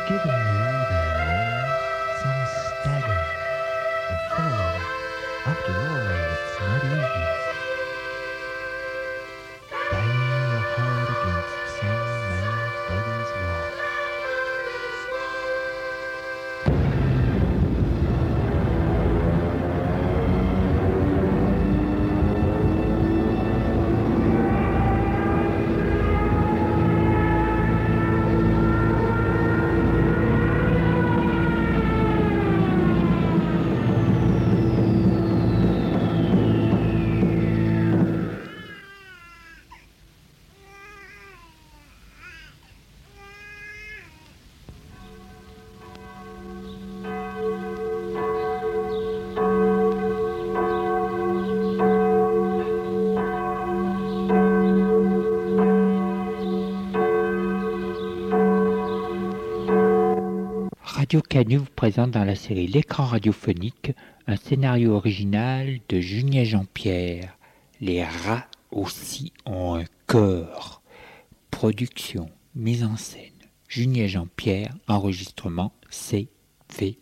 giving you there some stagger and fall. After all, it's not easy. Banging your heart against some man's brother's wall. Radio Canu vous présente dans la série L'écran radiophonique un scénario original de Junier Jean-Pierre. Les rats aussi ont un corps. Production, mise en scène, Junier Jean-Pierre, enregistrement CVRP.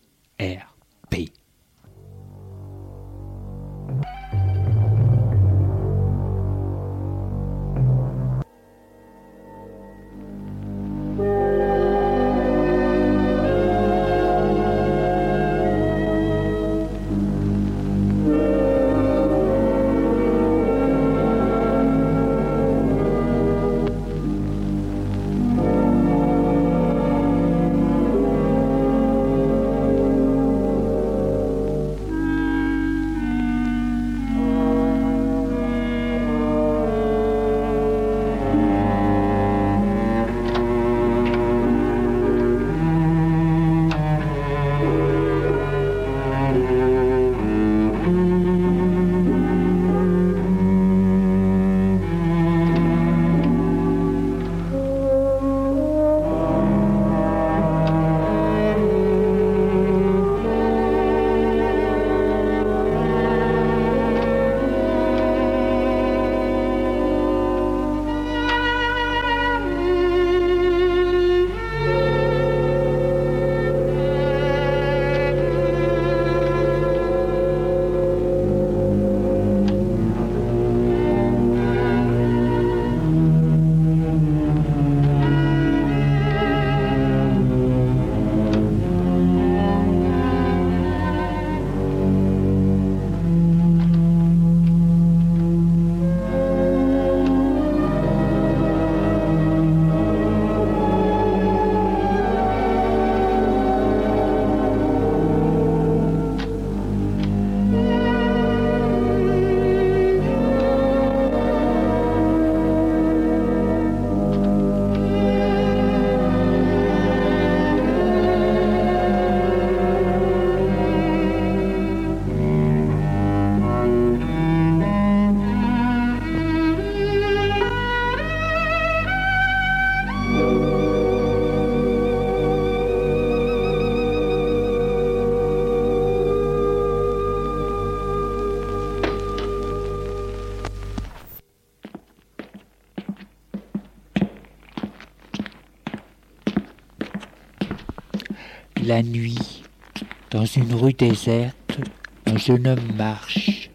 La nuit, dans une rue déserte, un jeune homme marche.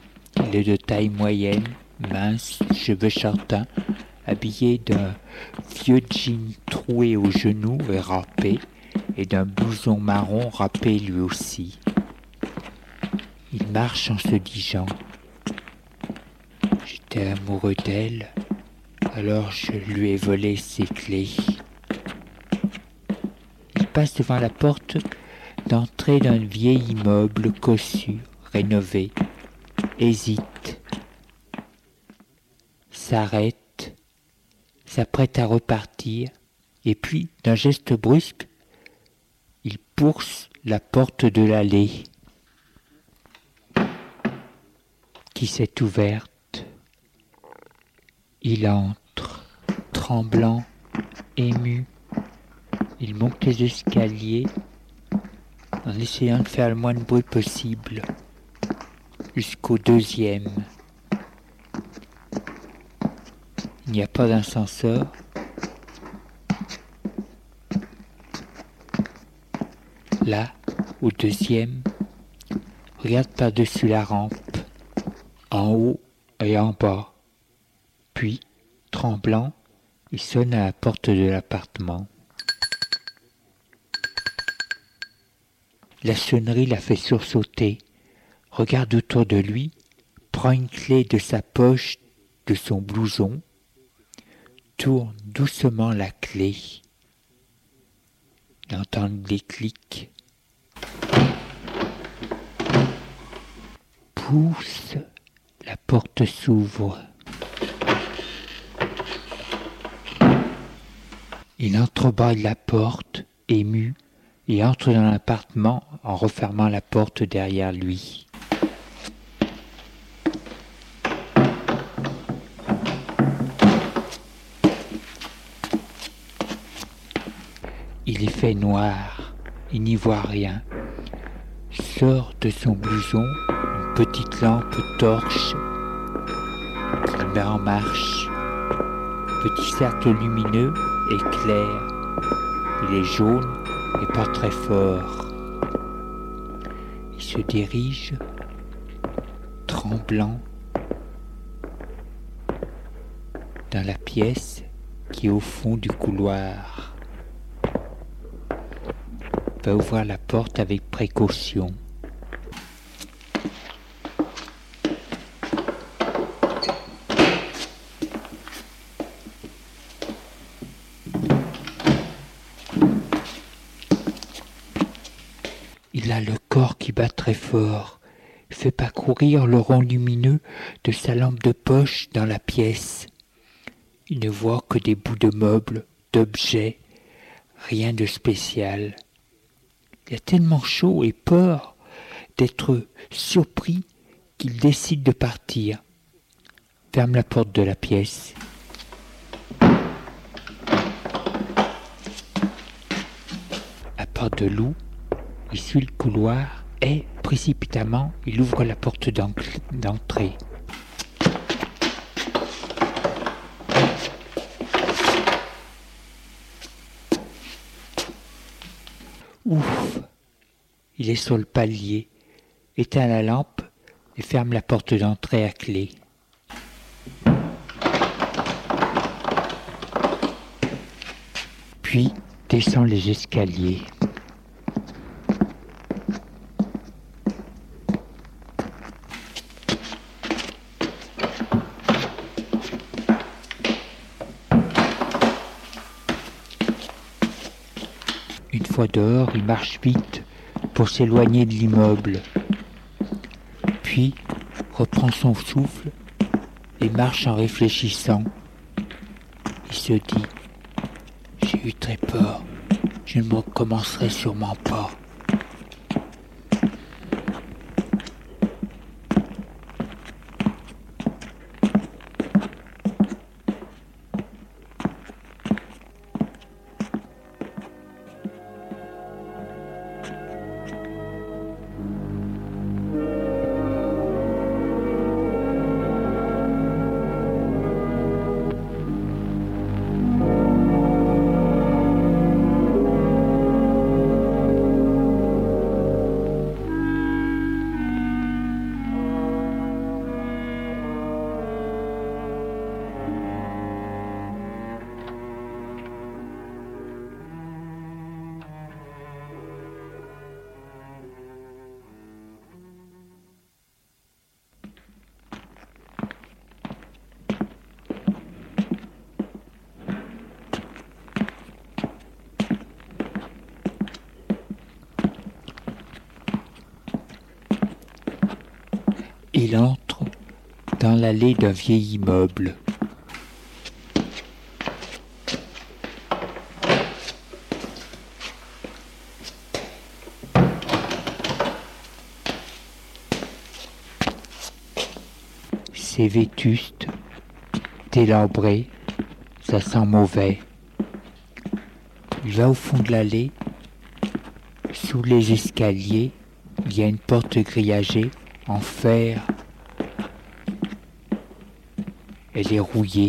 Il est de taille moyenne, mince, cheveux châtains, habillé d'un vieux jean troué aux genoux et râpé, et d'un blouson marron râpé lui aussi. Il marche en se disant « J'étais amoureux d'elle, alors je lui ai volé ses clés. » Il passe devant la porte d'entrée d'un vieil immeuble cossu, rénové, hésite, s'arrête, s'apprête à repartir, et puis, d'un geste brusque, il pousse la porte de l'allée qui s'est ouverte. Il entre, tremblant, ému. Il monte les escaliers en essayant de faire le moins de bruit possible jusqu'au 2e. Il n'y a pas d'ascenseur. Là, au deuxième, regarde par-dessus la rampe, en haut et en bas. Puis, tremblant, il sonne à la porte de l'appartement. La sonnerie l'a fait sursauter. Regarde autour de lui, prend une clé de sa poche de son blouson, tourne doucement la clé. Il entend des clics. Pousse, la porte s'ouvre. Il entrebâille la porte, ému, et entre dans l'appartement en refermant la porte derrière lui. Il y fait noir, il n'y voit rien. Sort de son blouson une petite lampe torche qu'il met en marche. Petit cercle lumineux éclaire. Il est jaune et pas très fort. Il se dirige, tremblant, dans la pièce qui est au fond du couloir. Va ouvrir la porte avec précaution. Il a le corps qui bat très fort, fait parcourir le rond lumineux de sa lampe de poche dans la pièce. Il ne voit que des bouts de meubles, d'objets, rien de spécial. Il a tellement chaud et peur d'être surpris qu'il décide de partir. Ferme la porte de la pièce. À part de loup, il suit le couloir et, précipitamment, il ouvre la porte d'entrée. Ouf! Il est sur le palier, éteint la lampe et ferme la porte d'entrée à clé. Puis descend les escaliers. Une fois dehors, il marche vite pour s'éloigner de l'immeuble. Puis reprend son souffle et marche en réfléchissant. Il se dit « J'ai eu très peur, je ne me recommencerai sûrement pas. » Il entre dans l'allée d'un vieil immeuble. C'est vétuste, délabré, ça sent mauvais. Il va au fond de l'allée. Sous les escaliers, il y a une porte grillagée en fer. Elle est rouillée.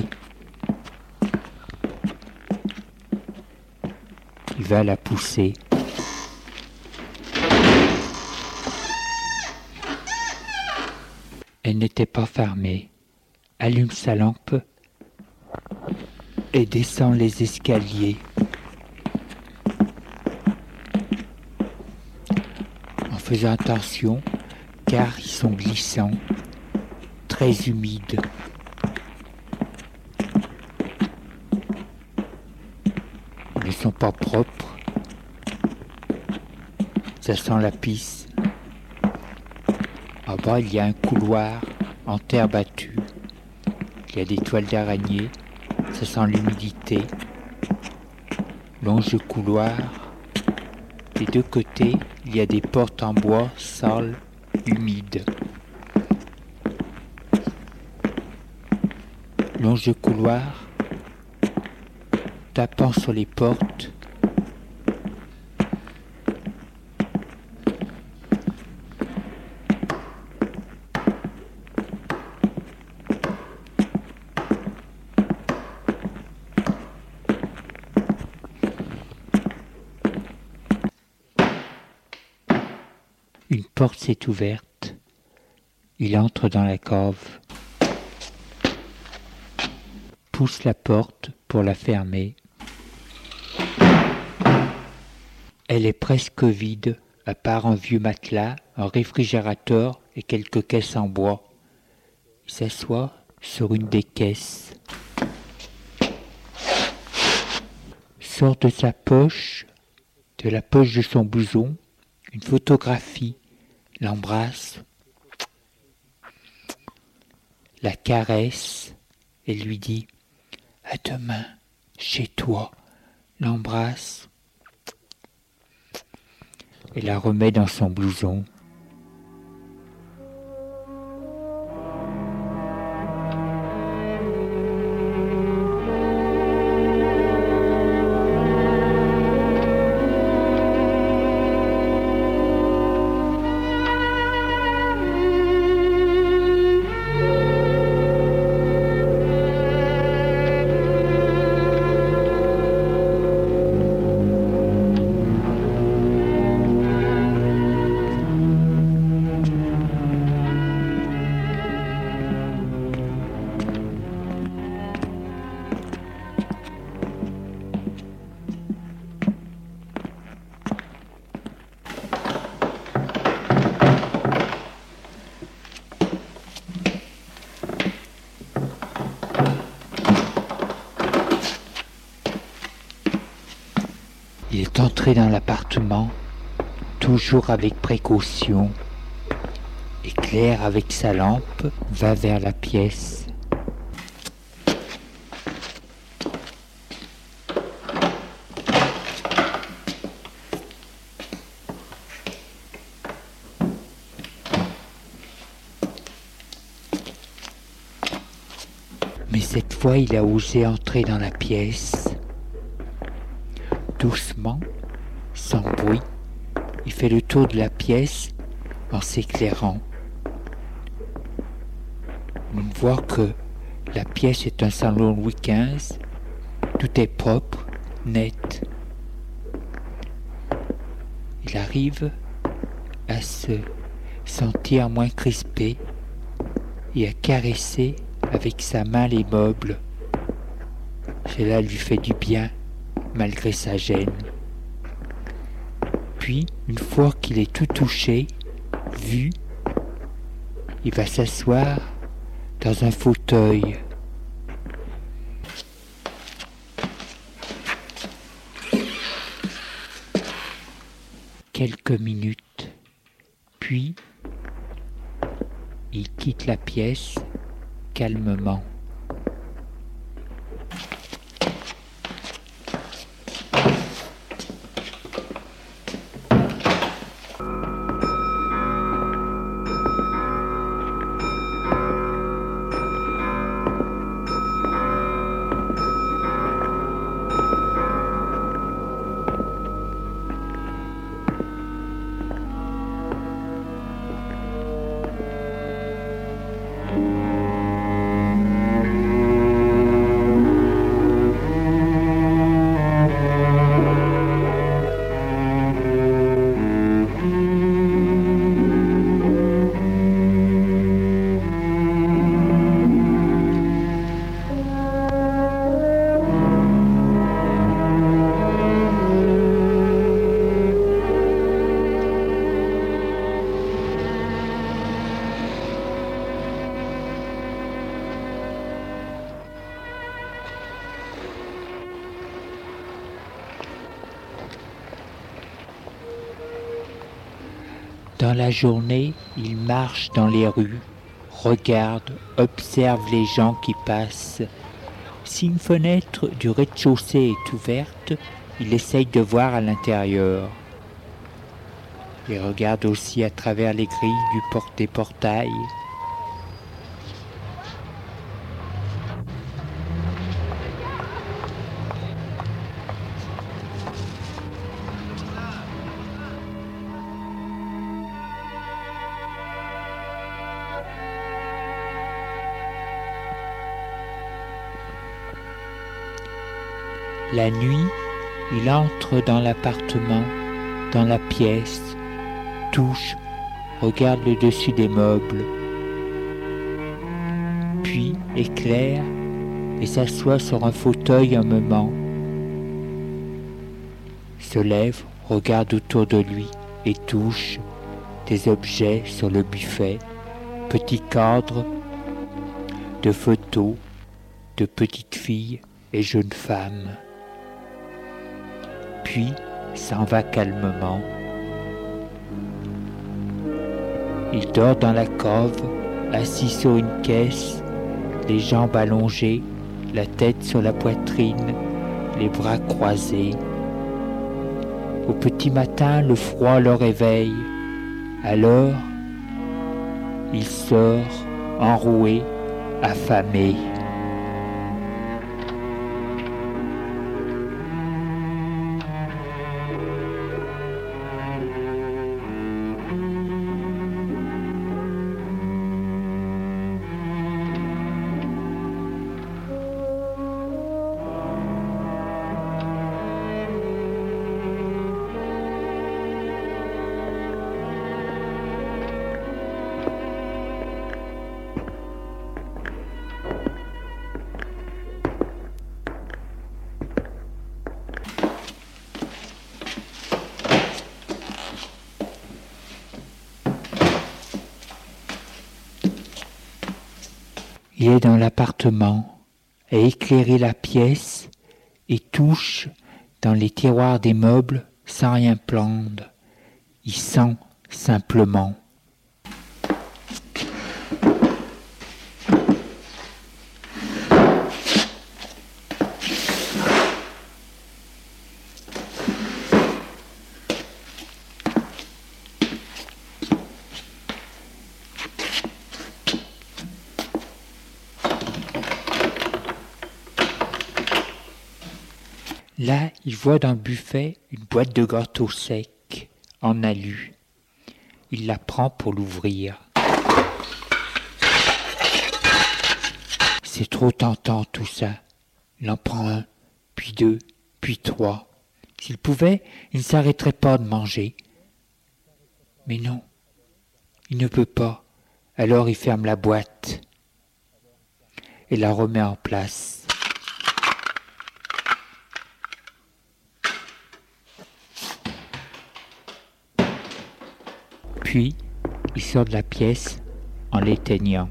Il va la pousser. n'était pas fermée, allume sa lampe et descend les escaliers. En faisant attention, car ils sont glissants, très humides. Ils ne sont pas propres. Ça sent la pisse. En bas, il y a un couloir en terre battue. Il y a des toiles d'araignée. Ça sent l'humidité. Longe le couloir. Des deux côtés, il y a des portes en bois sales, humides. Longe le couloir. Tapant sur les portes. Une porte s'est ouverte. Il entre dans la cave. Pousse la porte pour la fermer. Elle est presque vide, à part un vieux matelas, un réfrigérateur et quelques caisses en bois. Il s'assoit sur une des caisses. Sort de sa poche, de la poche de son blouson, une photographie, l'embrasse, la caresse et lui dit « À demain, chez toi », l'embrasse et la remet dans son blouson. Il est entré dans l'appartement, toujours avec précaution. Éclaire avec sa lampe, va vers la pièce. Mais cette fois, il a osé entrer dans la pièce. Doucement, sans bruit, il fait le tour de la pièce en s'éclairant. On voit que la pièce est un salon Louis XV, tout est propre, net. Il arrive à se sentir moins crispé et à caresser avec sa main les meubles. Cela lui fait du bien, malgré sa gêne. Puis, une fois qu'il est tout touché, vu, il va s'asseoir dans un fauteuil. Quelques minutes, puis il quitte la pièce calmement. Dans la journée, il marche dans les rues, regarde, observe les gens qui passent. Si une fenêtre du rez-de-chaussée est ouverte, il essaye de voir à l'intérieur. Il regarde aussi à travers les grilles des portails. La nuit, il entre dans l'appartement, dans la pièce, touche, regarde le dessus des meubles, puis éclaire et s'assoit sur un fauteuil un moment. Se lève, regarde autour de lui et touche des objets sur le buffet, petits cadres de photos de petites filles et jeunes femmes. Puis s'en va calmement. Il dort dans la cave, assis sur une caisse, les jambes allongées, la tête sur la poitrine, les bras croisés. Au petit matin, le froid le réveille. Alors, il sort, enroué, affamé. Il est dans l'appartement, a éclairé la pièce et touche dans les tiroirs des meubles sans rien prendre. Il sent simplement. Là, il voit dans le buffet une boîte de gâteaux secs en alu. Il la prend pour l'ouvrir. C'est trop tentant tout ça. Il en prend un, puis deux, puis trois. S'il pouvait, il ne s'arrêterait pas de manger. Mais non, il ne peut pas. Alors il ferme la boîte et la remet en place. Puis, il sort de la pièce en l'éteignant.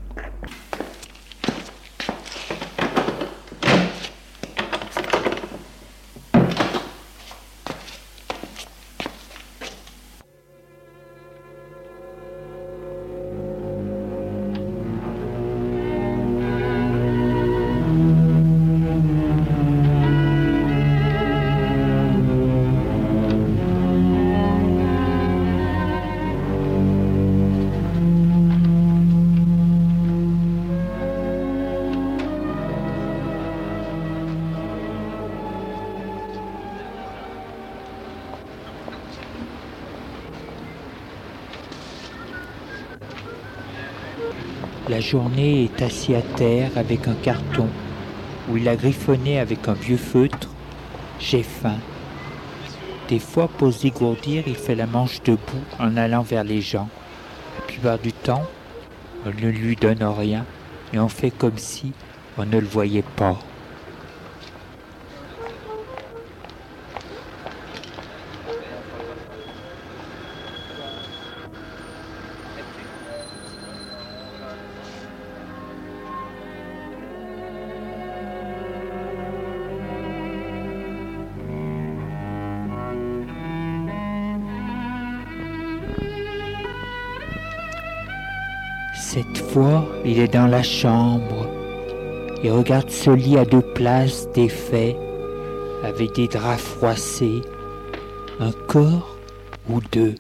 La journée est assis à terre avec un carton où il a griffonné avec un vieux feutre « J'ai faim ». Des fois, pour se dégourdir, il fait la manche debout en allant vers les gens. La plupart du temps, on ne lui donne rien et on fait comme si on ne le voyait pas. Cette fois, il est dans la chambre et regarde ce lit à 2 places défait, avec des draps froissés, un corps ou 2.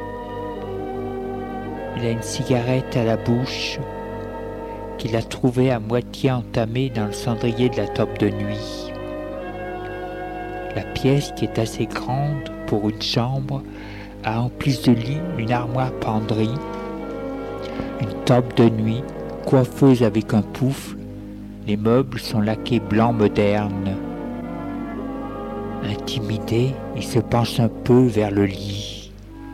Il a une cigarette à la bouche qu'il a trouvée à moitié entamée dans le cendrier de la table de nuit. La pièce, qui est assez grande pour une chambre, a en plus de lit une armoire penderie, une table de nuit, coiffeuse avec un poufle. Les meubles sont laqués blanc moderne. Intimidé, il se penche un peu vers le lit.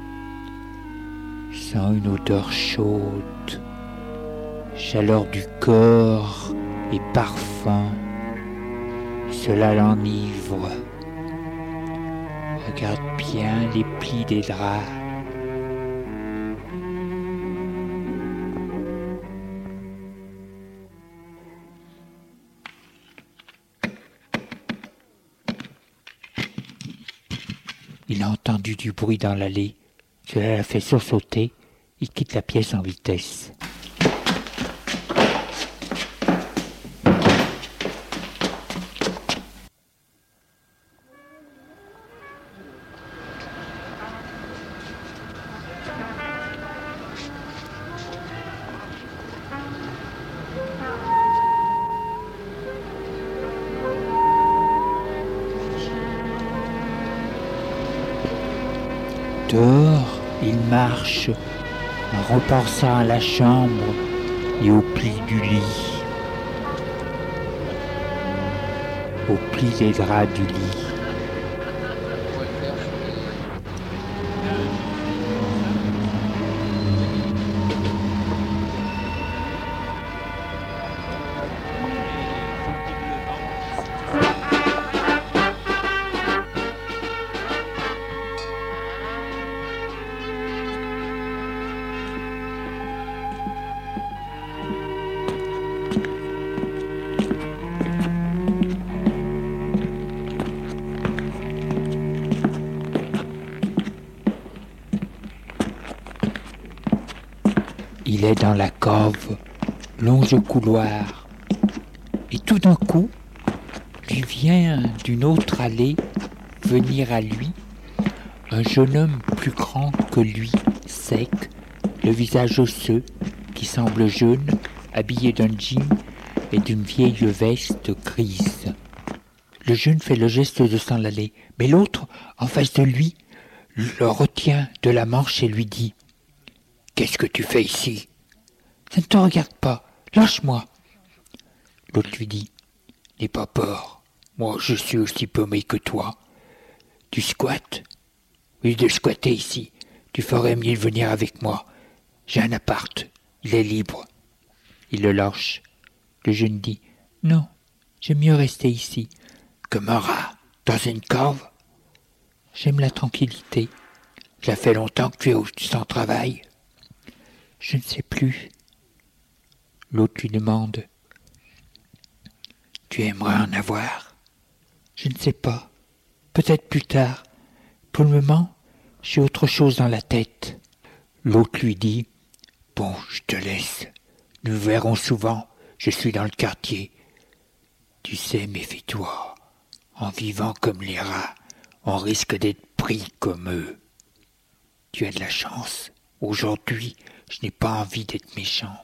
Sent une odeur chaude, chaleur du corps et parfum. Cela l'enivre. Regarde bien les plis des draps. Il a entendu du bruit dans l'allée. Cela l'a fait sursauter. Il quitte la pièce en vitesse. Dehors, il marche en repensant à la chambre et au pli du lit, au pli des draps du lit. Il est dans la cave, longe le couloir, et tout d'un coup, lui vient d'une autre allée venir à lui un jeune homme plus grand que lui, sec, le visage osseux, qui semble jeune, habillé d'un jean et d'une vieille veste grise. Le jeune fait le geste de s'en aller, mais l'autre, en face de lui, le retient de la manche et lui dit « Qu'est-ce que tu fais ici ? Ça ne te regarde pas, lâche-moi !» L'autre lui dit « N'aie pas peur, moi je suis aussi paumé que toi. Tu squattes ? Oui, de squatter ici. Tu ferais mieux de venir avec moi. J'ai un appart, il est libre. » Il le lâche. Le jeune dit « Non, j'aime mieux rester ici. » « Comme un rat, dans une cave ? J'aime la tranquillité. Ça fait longtemps que tu es sans travail. » Je ne sais plus. L'autre lui demande « Tu aimerais en avoir ? » Je ne sais pas. Peut-être plus tard. Pour le moment, j'ai autre chose dans la tête. L'autre lui dit « Bon, je te laisse. Nous nous verrons souvent. Je suis dans le quartier. Tu sais, méfie-toi. En vivant comme les rats, on risque d'être pris comme eux. Tu as de la chance. Aujourd'hui, je n'ai pas envie d'être méchant.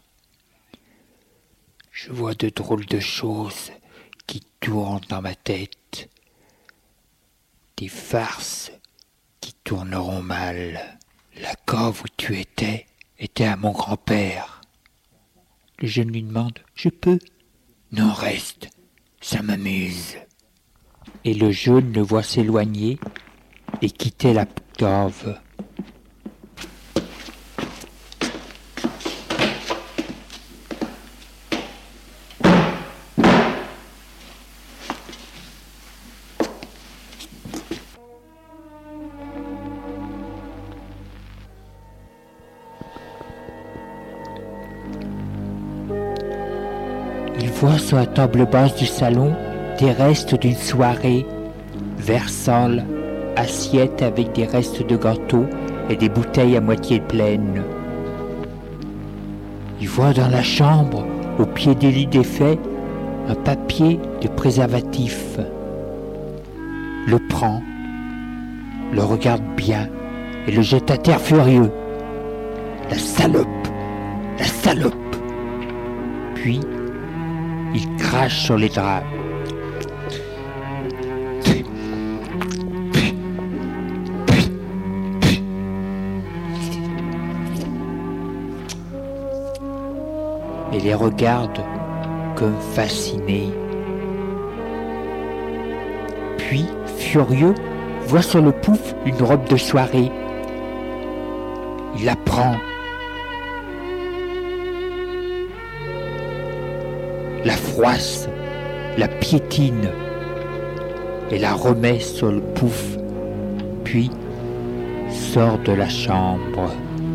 Je vois de drôles de choses qui tournent dans ma tête. Des farces qui tourneront mal. La cave où tu étais était à mon grand-père. » Le jeune lui demande « Je peux ?»« Non, reste, ça m'amuse. » Et le jeune le voit s'éloigner et quitter la cave. Il voit sur la table basse du salon des restes d'une soirée, verre sale, assiette avec des restes de gâteau et des bouteilles à moitié pleines. Il voit dans la chambre, au pied des lits défaits, un papier de préservatif. Le prend, le regarde bien et le jette à terre furieux. La salope! La salope! Puis, il crache sur les draps. Et les regarde comme fasciné. Puis, furieux, voit sur le pouf une robe de soirée. Il la prend, la froisse, la piétine et la remet sur le pouf, puis sort de la chambre.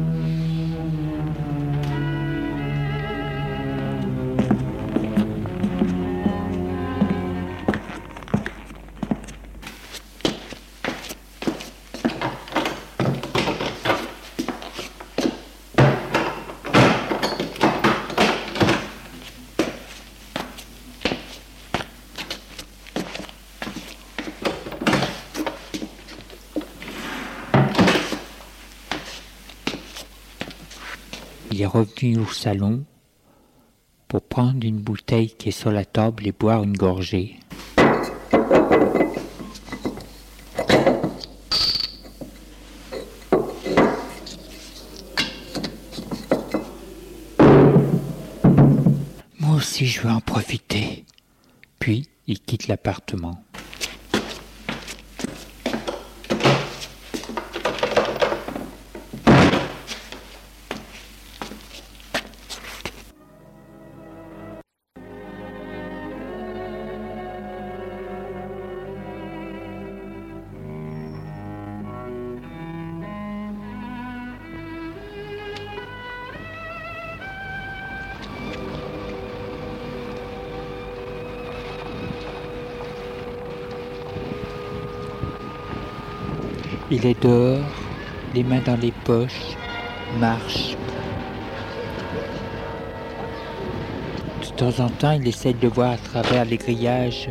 Il est revenu au salon pour prendre une bouteille qui est sur la table et boire une gorgée. Moi aussi je veux en profiter. Puis il quitte l'appartement. Il est dehors, les mains dans les poches, marche. De temps en temps, il essaie de voir à travers les grillages.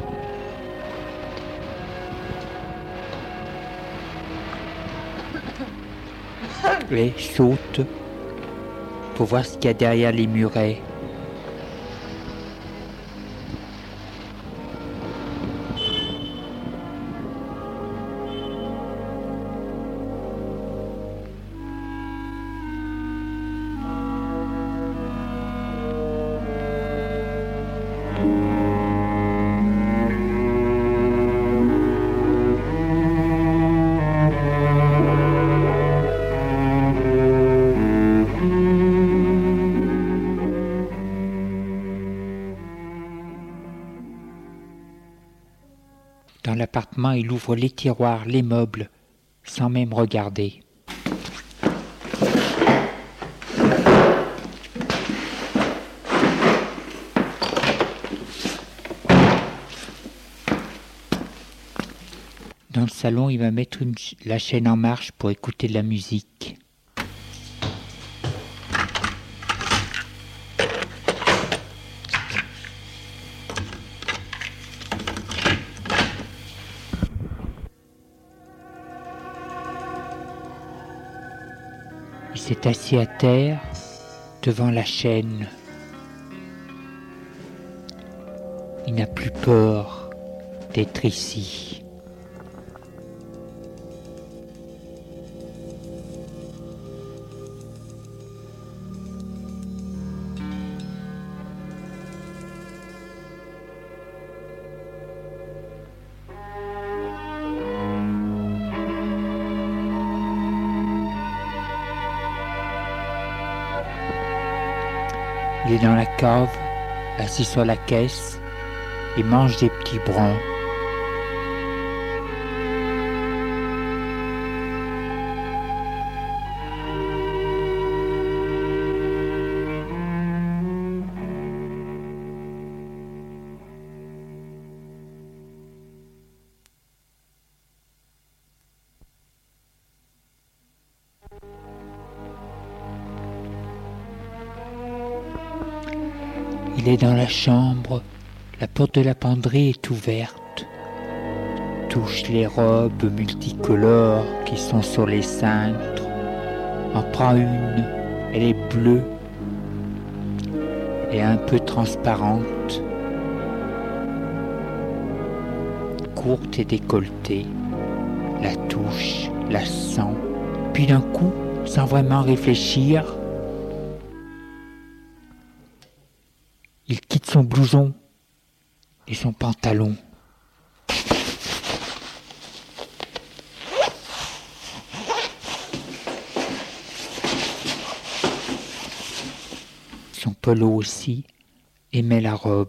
Et saute pour voir ce qu'il y a derrière les murets. Dans l'appartement, il ouvre les tiroirs, les meubles, sans même regarder. Dans le salon, il va mettre la chaîne en marche pour écouter de la musique. Il s'est assis à terre devant la chaîne. Il n'a plus peur d'être ici. Il est dans la cave, assis sur la caisse, et mange des petits bruns. Il est dans la chambre, la porte de la penderie est ouverte. Touche les robes multicolores qui sont sur les cintres. En prend une, elle est bleue et un peu transparente, courte et décolletée. La touche, la sent, puis d'un coup, sans vraiment réfléchir, il quitte son blouson et son pantalon. Son polo aussi, et met la robe.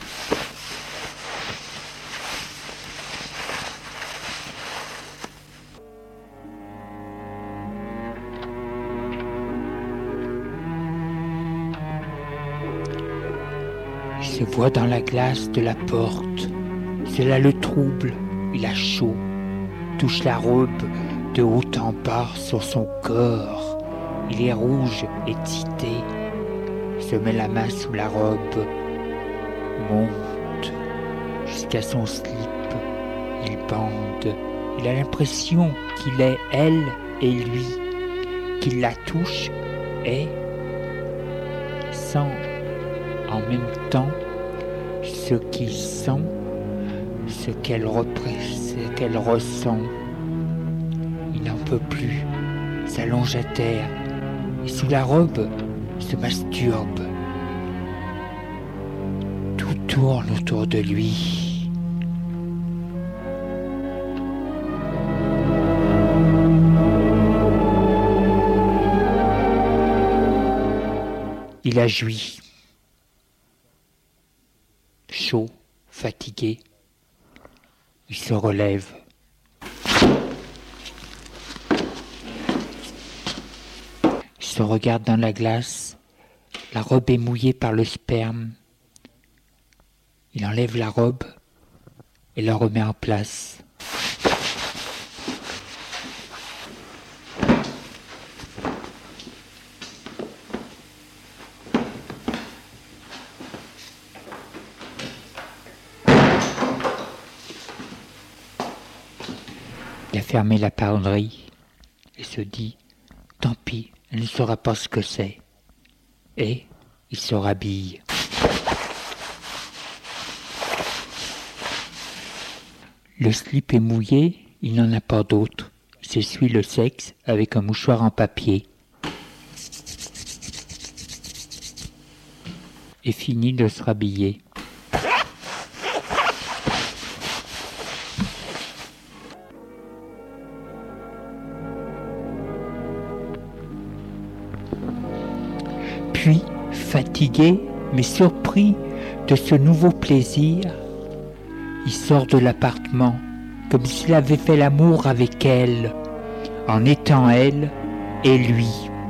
Il se voit dans la glace de la porte. Cela le trouble, il a chaud, touche la robe de haut en bas sur son corps. Il est rouge, excité, se met la main sous la robe, monte jusqu'à son slip, il bande. Il a l'impression qu'il est elle et lui, qu'il la touche et sent en même temps ce qu'il sent, ce qu'elle ressent. Il n'en peut plus, s'allonge à terre et sous la robe se masturbe. Tout tourne autour de lui. Il a joui. Chaud, fatigué, il se relève. Il se regarde dans la glace, la robe est mouillée par le sperme. Il enlève la robe et la remet en place. Il a fermé la penderie et se dit « Tant pis, elle ne saura pas ce que c'est. » Et il se rhabille. Le slip est mouillé, il n'en a pas d'autre. Il s'essuie le sexe avec un mouchoir en papier. Et finit de se rhabiller. Puis, fatigué, mais surpris de ce nouveau plaisir, il sort de l'appartement comme s'il avait fait l'amour avec elle, en étant elle et lui.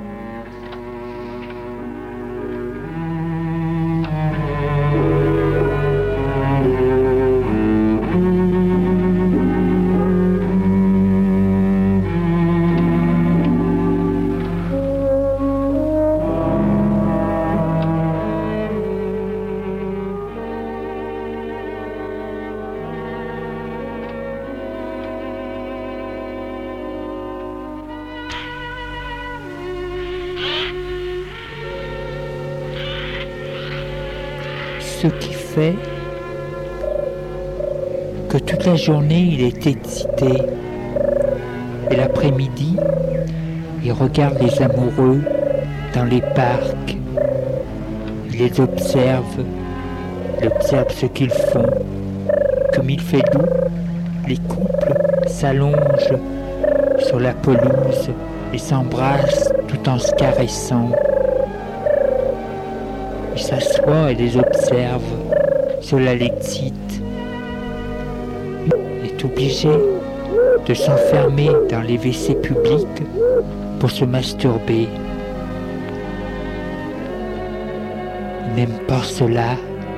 Ce qui fait que toute la journée il est excité et l'après-midi il regarde les amoureux dans les parcs, il les observe, il observe ce qu'ils font. Comme il fait doux, les couples s'allongent sur la pelouse et s'embrassent tout en se caressant. Il s'assoit et les observe, cela l'excite. Il est obligé de s'enfermer dans les WC publics pour se masturber. Il n'aime pas cela.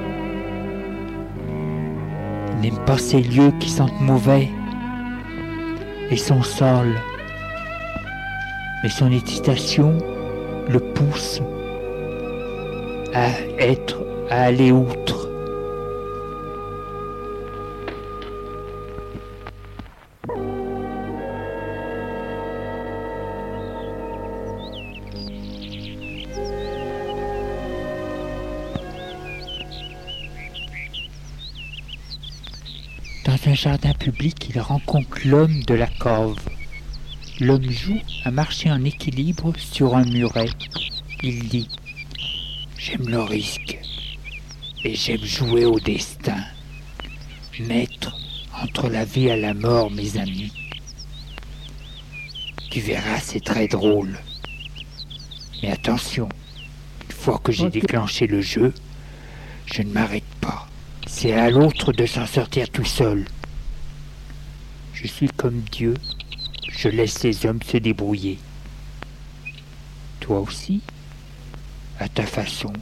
Il n'aime pas ces lieux qui sentent mauvais et sont sales. Mais son excitation le pousse à aller outre. Dans un jardin public, il rencontre l'homme de la cave. L'homme joue à marcher en équilibre sur un muret. Il dit « J'aime le risque et j'aime jouer au destin. Mettre entre la vie et la mort, mes amis. Tu verras, c'est très drôle. Mais attention, une fois que j'ai déclenché le jeu, je ne m'arrête pas. C'est à l'autre de s'en sortir tout seul. Je suis comme Dieu, je laisse les hommes se débrouiller. Toi aussi, à ta façon.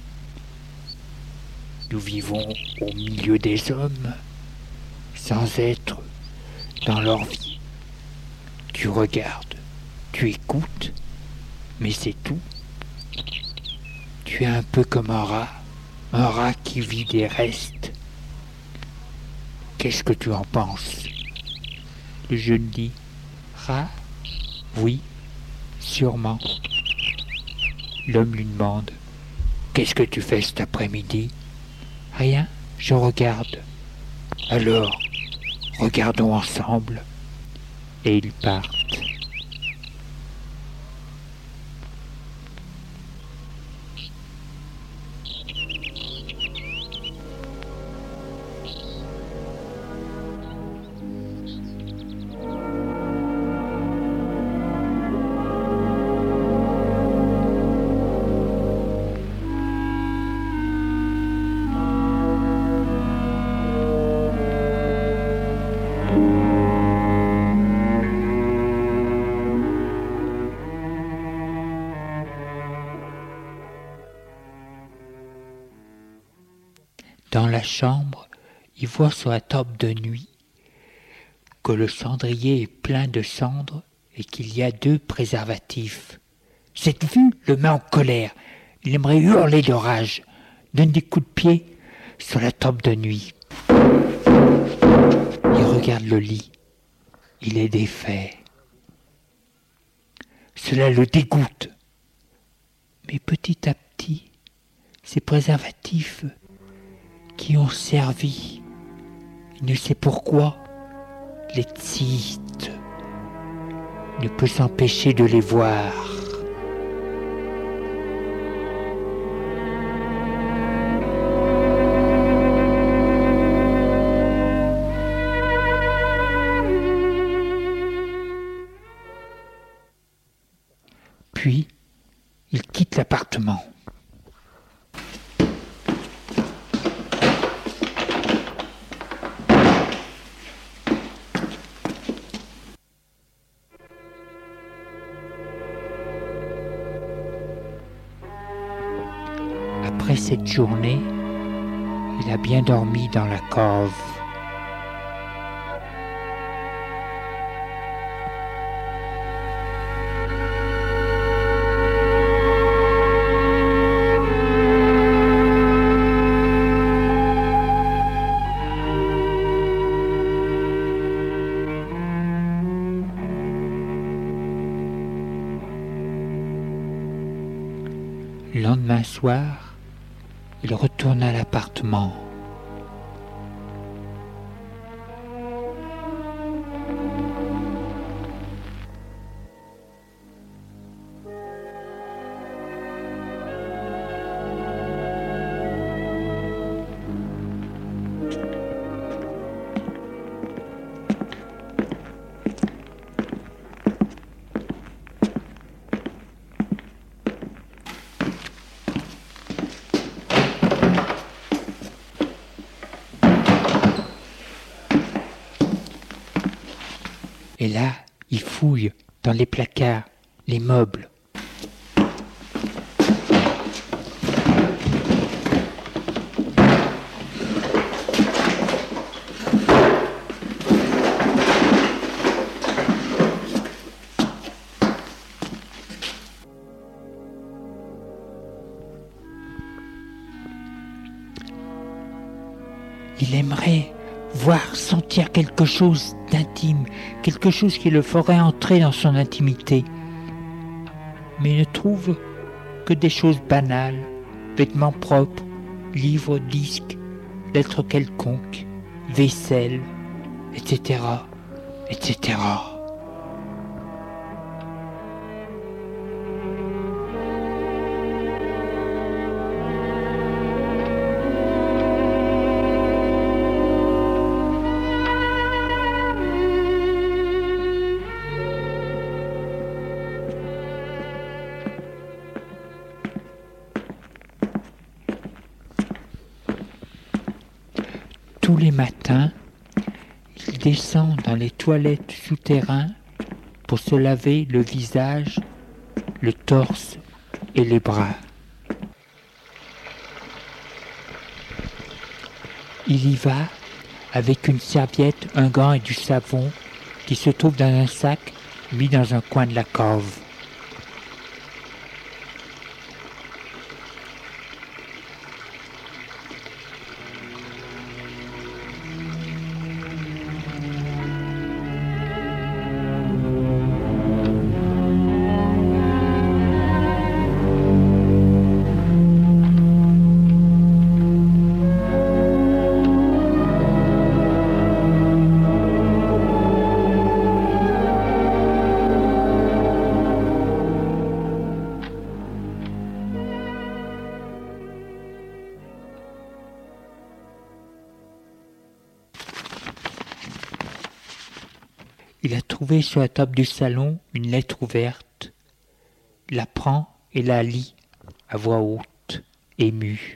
Nous vivons au milieu des hommes, sans être dans leur vie. Tu regardes, tu écoutes, mais c'est tout. Tu es un peu comme un rat qui vit des restes. Qu'est-ce que tu en penses? Le jeune dit, rat? Oui, sûrement. L'homme lui demande, qu'est-ce que tu fais cet après-midi? Rien, je regarde. Alors, regardons ensemble. Et ils partent. Dans la chambre, il voit sur la table de nuit que le cendrier est plein de cendres et qu'il y a 2 préservatifs. Cette vue le met en colère. Il aimerait hurler de rage, donne des coups de pied sur la table de nuit. Il regarde le lit. Il est défait. Cela le dégoûte. Mais petit à petit, ces préservatifs qui ont servi, il ne sait pourquoi, l'excite, ne peut s'empêcher de les voir. Puis, il quitte l'appartement. Après cette journée, il a bien dormi dans la cave. Le lendemain soir, il retourne à l'appartement. Et là, il fouille dans les placards, les meubles. Il aimerait voir, sentir quelque chose d'intime, quelque chose qui le ferait entrer dans son intimité. Mais il ne trouve que des choses banales, vêtements propres, livres, disques, lettres quelconques, vaisselle, etc., etc. Tous les matins, il descend dans les toilettes souterraines pour se laver le visage, le torse et les bras. Il y va avec une serviette, un gant et du savon qui se trouve dans un sac mis dans un coin de la cave. Il a trouvé sur la table du salon une lettre ouverte, la prend et la lit à voix haute, émue.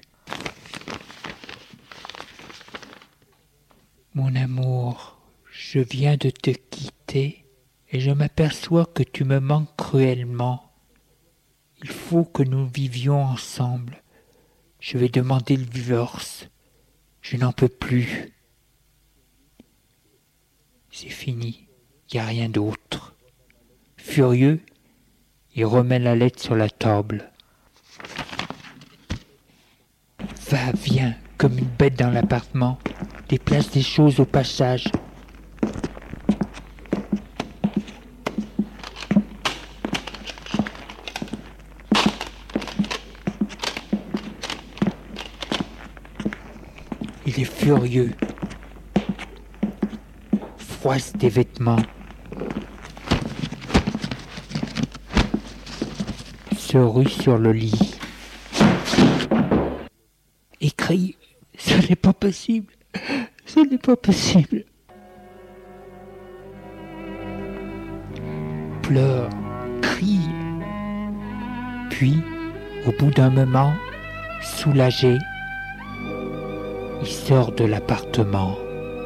Mon amour, je viens de te quitter et je m'aperçois que tu me manques cruellement. Il faut que nous vivions ensemble. Je vais demander le divorce. Je n'en peux plus. C'est fini. Il n'y a rien d'autre. Furieux, il remet la lettre sur la table. Va, viens, comme une bête dans l'appartement. Déplace des choses au passage. Il est furieux. Froisse tes vêtements. Se rue sur le lit. Et crie, ce n'est pas possible, ce n'est pas possible. Pleure, crie. Puis, au bout d'un moment, soulagé, il sort de l'appartement.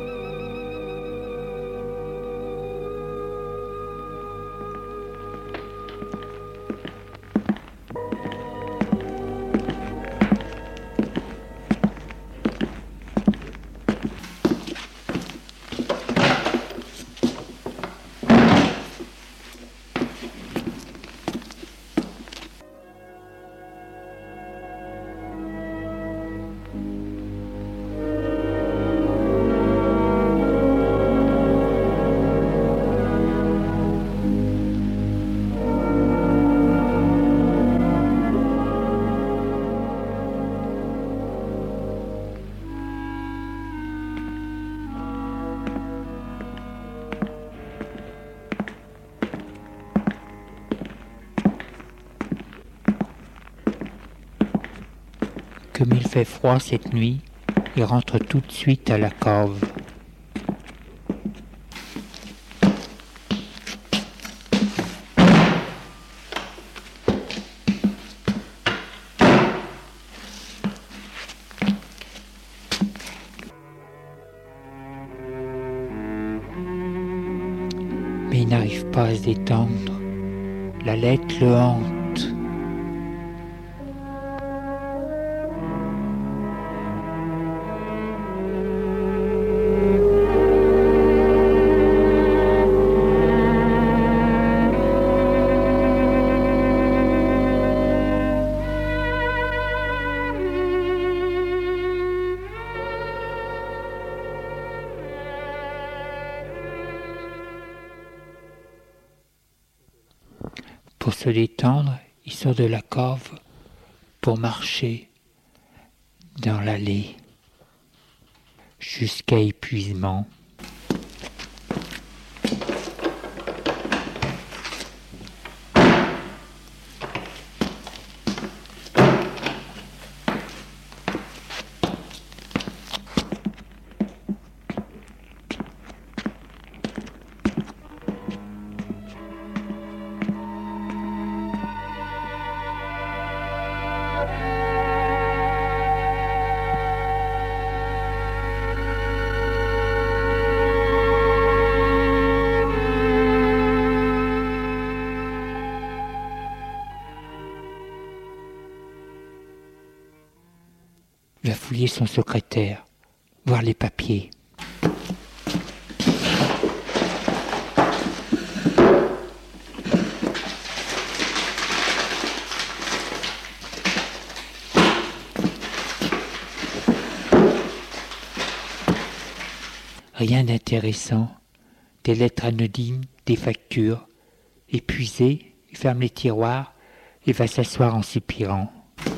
Comme il fait froid cette nuit, il rentre tout de suite à la cave. Mais il n'arrive pas à se détendre. La lettre le hante. Pour se détendre, il sort de la cave pour marcher dans l'allée jusqu'à épuisement. Il va fouiller son secrétaire, voir les papiers. Rien d'intéressant, des lettres anodines, des factures. Épuisé, il ferme les tiroirs et va s'asseoir en soupirant.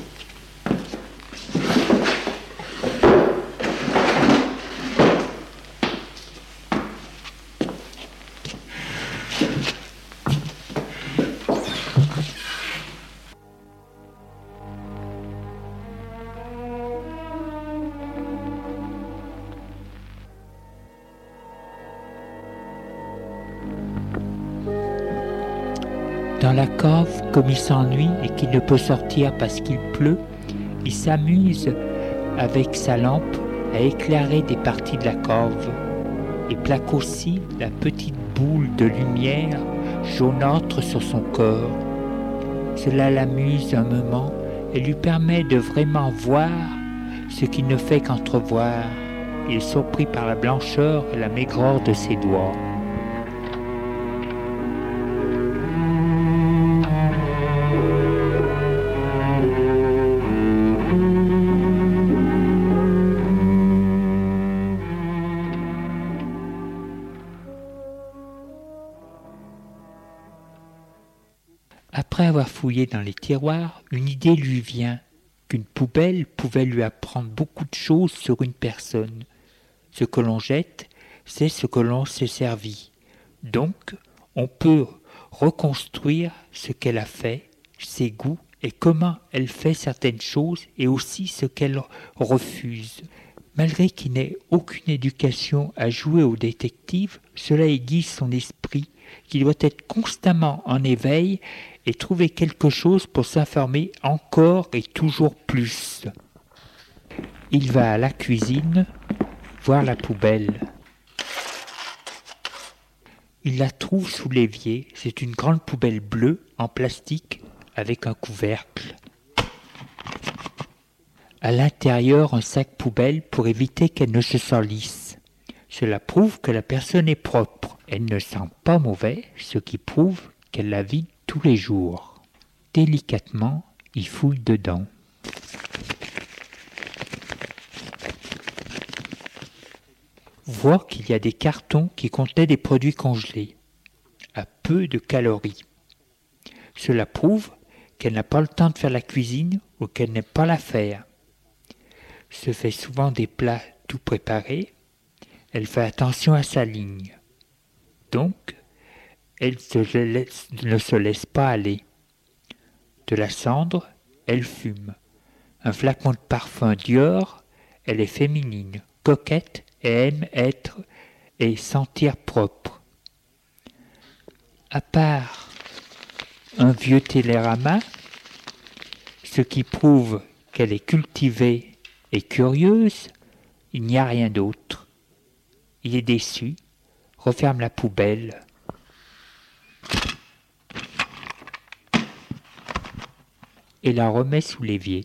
Dans la cave, comme il s'ennuie et qu'il ne peut sortir parce qu'il pleut, il s'amuse avec sa lampe à éclairer des parties de la cave et plaque aussi la petite boule de lumière jaunâtre sur son corps. Cela l'amuse un moment et lui permet de vraiment voir ce qu'il ne fait qu'entrevoir. Il est surpris par la blancheur et la maigreur de ses doigts. Après avoir fouillé dans les tiroirs, une idée lui vient qu'une poubelle pouvait lui apprendre beaucoup de choses sur une personne. Ce que l'on jette, c'est ce que l'on s'est servi. Donc, on peut reconstruire ce qu'elle a fait, ses goûts et comment elle fait certaines choses et aussi ce qu'elle refuse. Malgré qu'il n'ait aucune éducation à jouer au détective, cela aiguise son esprit qui doit être constamment en éveil et trouver quelque chose pour s'informer encore et toujours plus. Il va à la cuisine voir la poubelle. Il la trouve sous l'évier. C'est une grande poubelle bleue en plastique avec un couvercle. À l'intérieur, un sac poubelle pour éviter qu'elle ne se salisse. Cela prouve que la personne est propre. Elle ne sent pas mauvais, ce qui prouve qu'elle la vide tous les jours. Délicatement, il fouille dedans. Voit qu'il y a des cartons qui contenaient des produits congelés, à peu de calories. Cela prouve qu'elle n'a pas le temps de faire la cuisine ou qu'elle n'aime pas la faire. Se fait souvent des plats tout préparés. Elle fait attention à sa ligne. Donc, elle ne se laisse pas aller. De la cendre, elle fume. Un flacon de parfum Dior, elle est féminine, coquette et aime être et sentir propre. À part un vieux télérama, ce qui prouve qu'elle est cultivée et curieuse, il n'y a rien d'autre. Il est déçu, referme la poubelle. Et la remet sous l'évier.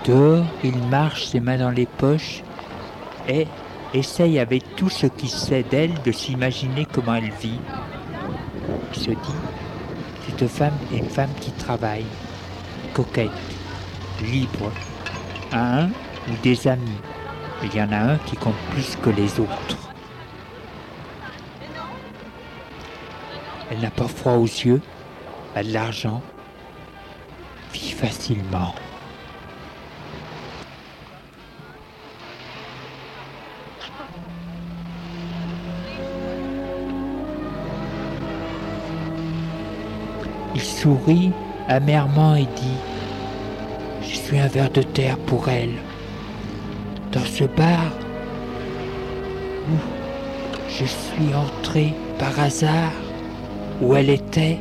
Dehors, il marche, ses mains dans les poches, et essaye avec tout ce qu'il sait d'elle de s'imaginer comment elle vit. Il se dit, cette femme est une femme qui travaille, coquette, libre, a un ou des amis. Il y en a un qui compte plus que les autres. Elle n'a pas froid aux yeux, a de l'argent, vit facilement. Il sourit amèrement et dit « Je suis un ver de terre pour elle. Dans ce bar où je suis entré par hasard, où elle était,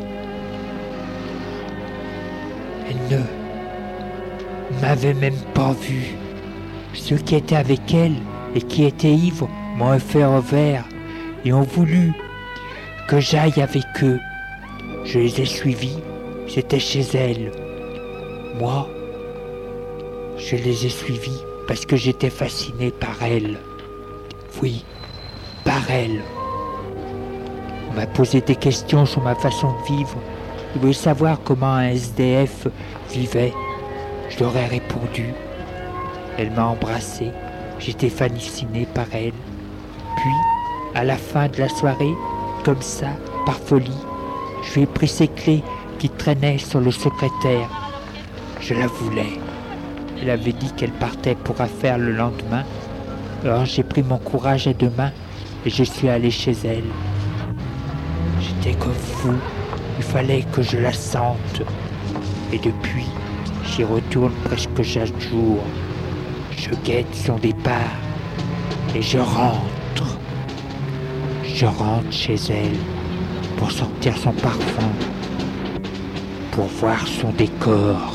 elle ne m'avait même pas vu. Ceux qui étaient avec elle et qui étaient ivres m'ont offert un verre et ont voulu que j'aille avec eux. Je les ai suivis, c'était chez elle. Moi, je les ai suivis parce que j'étais fasciné par elle. Oui, par elle. On m'a posé des questions sur ma façon de vivre. Il voulait savoir comment un SDF vivait. Je leur ai répondu. Elle m'a embrassé. J'étais fasciné par elle. Puis, à la fin de la soirée, comme ça, par folie, je lui ai pris ses clés qui traînaient sur le secrétaire. Je la voulais. Elle avait dit qu'elle partait pour affaires le lendemain. Alors j'ai pris mon courage à deux mains et je suis allé chez elle. J'étais comme fou. Il fallait que je la sente. Et depuis, j'y retourne presque chaque jour. Je guette son départ et je rentre. Je rentre chez elle pour sentir son parfum, pour voir son décor.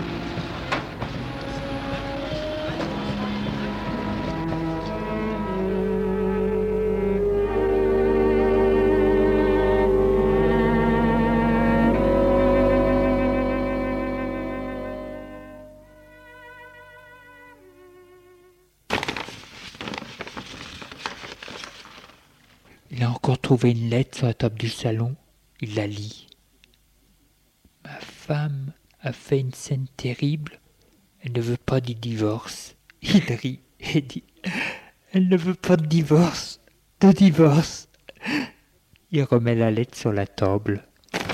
Il a encore trouvé une lettre sur la table du salon. Il la lit. Ma femme a fait une scène terrible. Elle ne veut pas du divorce. Il rit et dit « Elle ne veut pas de divorce. De divorce. » Il remet la lettre sur la table.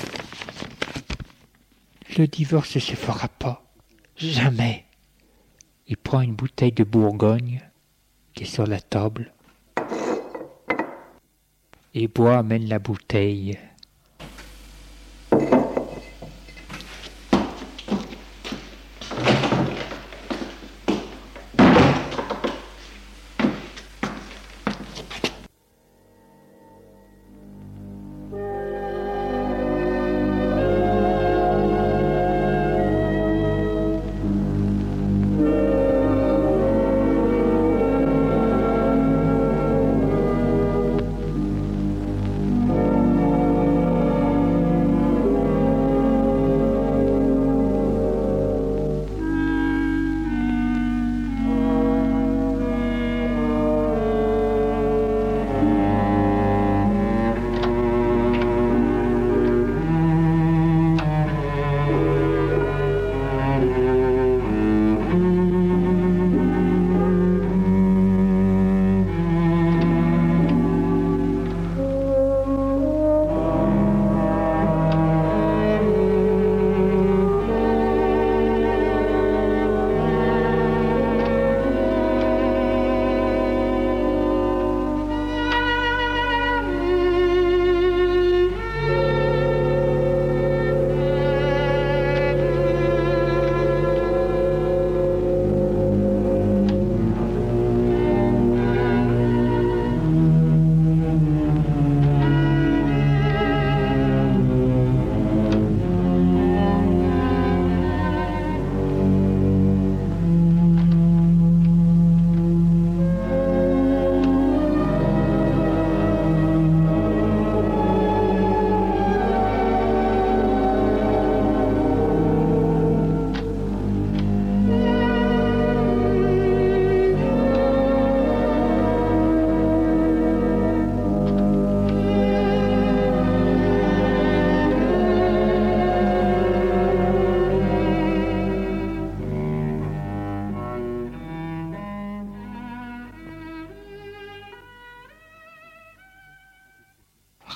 Le divorce ne se fera pas. Jamais. Il prend une bouteille de Bourgogne qui est sur la table. Et Bois amène la bouteille.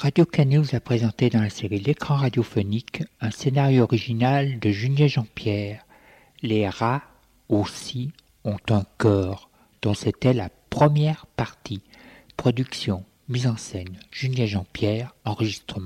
Radio Canu vous a présenté dans la série L'écran radiophonique un scénario original de Junier Jean-Pierre. Les rats aussi ont un corps, dont c'était la première partie. Production, mise en scène, Junier Jean-Pierre, enregistrement.